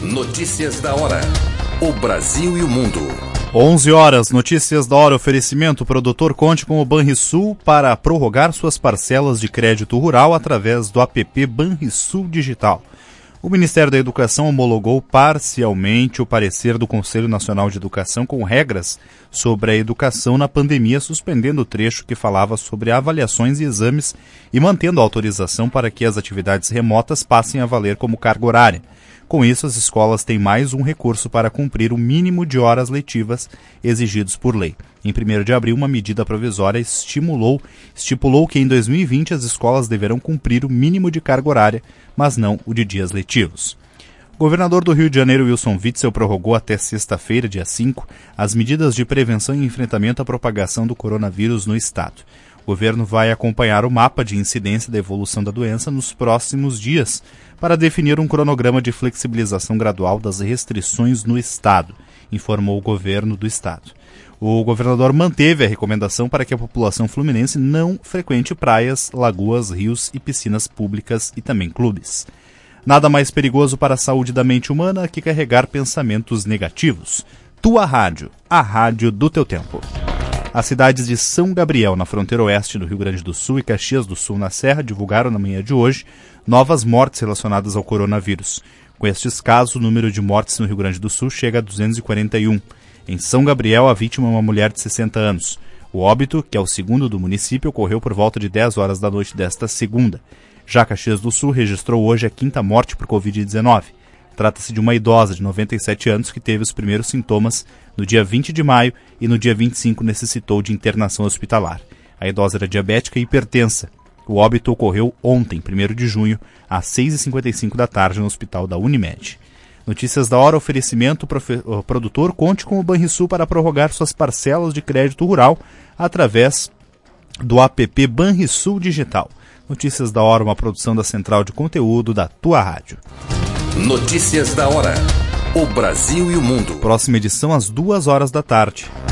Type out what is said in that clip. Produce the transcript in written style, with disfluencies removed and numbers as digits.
Notícias da hora. O Brasil e o mundo. 11 horas, notícias da hora, oferecimento. O produtor conte com o Banrisul para prorrogar suas parcelas de crédito rural através do app Banrisul Digital. O Ministério da Educação homologou parcialmente o parecer do Conselho Nacional de Educação com regras sobre a educação na pandemia, suspendendo o trecho que falava sobre avaliações e exames e mantendo a autorização para que as atividades remotas passem a valer como carga horária. Com isso, as escolas têm mais um recurso para cumprir o mínimo de horas letivas exigidos por lei. Em 1º de abril, uma medida provisória estipulou que em 2020 as escolas deverão cumprir o mínimo de carga horária, mas não o de dias letivos. O governador do Rio de Janeiro, Wilson Witzel, prorrogou até sexta-feira, dia 5, as medidas de prevenção e enfrentamento à propagação do coronavírus no estado. O governo vai acompanhar o mapa de incidência da evolução da doença nos próximos dias para definir um cronograma de flexibilização gradual das restrições no estado, informou o governo do estado. O governador manteve a recomendação para que a população fluminense não frequente praias, lagoas, rios e piscinas públicas e também clubes. Nada mais perigoso para a saúde da mente humana que carregar pensamentos negativos. Tua Rádio, a rádio do teu tempo. As cidades de São Gabriel, na fronteira oeste do Rio Grande do Sul, e Caxias do Sul, na Serra, divulgaram na manhã de hoje novas mortes relacionadas ao coronavírus. Com estes casos, o número de mortes no Rio Grande do Sul chega a 241. Em São Gabriel, a vítima é uma mulher de 60 anos. O óbito, que é o segundo do município, ocorreu por volta de 10 horas da noite desta segunda. Já Caxias do Sul registrou hoje a 5ª morte por Covid-19. Trata-se de uma idosa de 97 anos que teve os primeiros sintomas no dia 20 de maio e no dia 25 necessitou de internação hospitalar. A idosa era diabética e hipertensa. O óbito ocorreu ontem, 1º de junho, às 6h55 da tarde, no hospital da Unimed. Notícias da hora, oferecimento, produtor conte com o Banrisul para prorrogar suas parcelas de crédito rural através do app Banrisul Digital. Notícias da hora, uma produção da Central de Conteúdo da Tua Rádio. Notícias da hora. O Brasil e o mundo. Próxima edição às 2 horas da tarde.